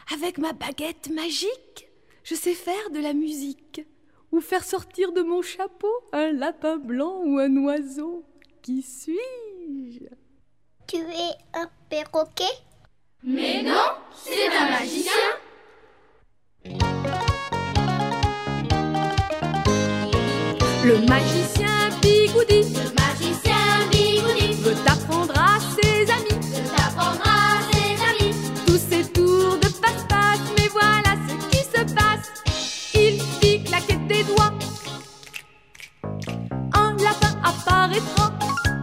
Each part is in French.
Avec ma baguette magique, je sais faire de la musique ou faire sortir de mon chapeau un lapin blanc ou un oiseau. Qui suis-je? Tu es un perroquet? Mais non, c'est un magicien. Le magicien Bigoudi, Le magicien Bigoudi veut t'apprendre à ses amis t'apprendre à ses amis tous ces tours de passe-passe. Mais voilà ce qui se passe. Il dit claquer des doigts, un lapin apparaîtra.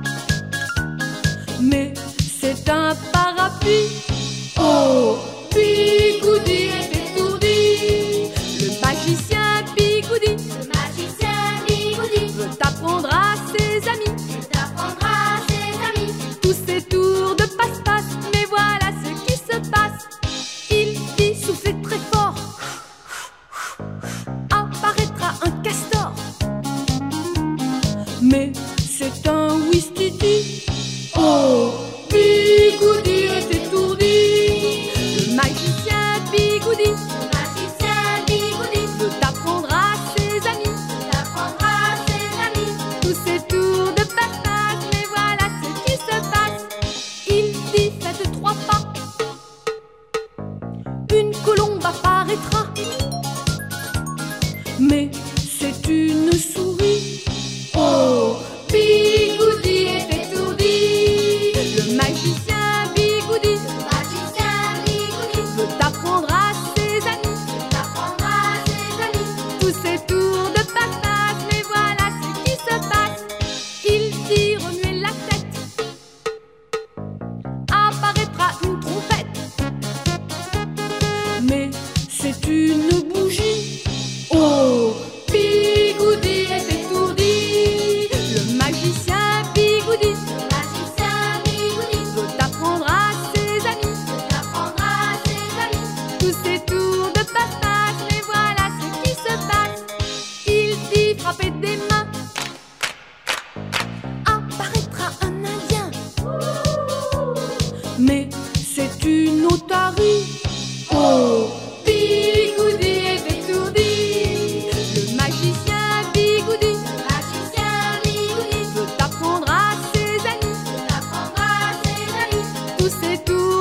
Mais c'est un parapluie. Oh, Bigoudi est étourdi. Le magicien Bigoudi Le magicien Bigoudi veut t'apprendre à ses amis t'apprendre à ses amis tous ces tours de passe-passe. Mais voilà ce qui se passe. Il dit souffler très fort, apparaîtra un castor. Mais c'est un ouistiti. Oh, Bigoudi est étourdi. Le magicien Bigoudi Le magicien Bigoudi veut t'apprendre à ses amis t'apprendre à ses amis tous ces tours de passe-passe. Mais voilà ce qui se passe. Il dit faites 3 pas, une colombe apparaîtra. Mais c'est une souris. Oh, Bigoudi est étourdi. Le magicien Bigoudi Le magicien Bigoudi veut t'apprendre à ses amis t'apprendre à ses amis tous ces tours de passe-passe. Mais voilà ce qui se passe. Il dit remuer la tête, apparaîtra une trompette. Mais c'est une bougie. Oh, Bigoudi est étourdi. Le magicien Bigoudi Le magicien Bigoudi veut t'apprendre à ses amis t'apprendre à ses amis tous ces tours de passe-passe. Mais voilà ce qui se passe. Il dit frapper des mains, apparaîtra un indien. Mais c'est une otarie. Oh, Bigoudi est étourdi. Le magicien Bigoudi Le magicien Bigoudi veut t'apprendre à ses amis t'apprendre à ses amis tous ces tours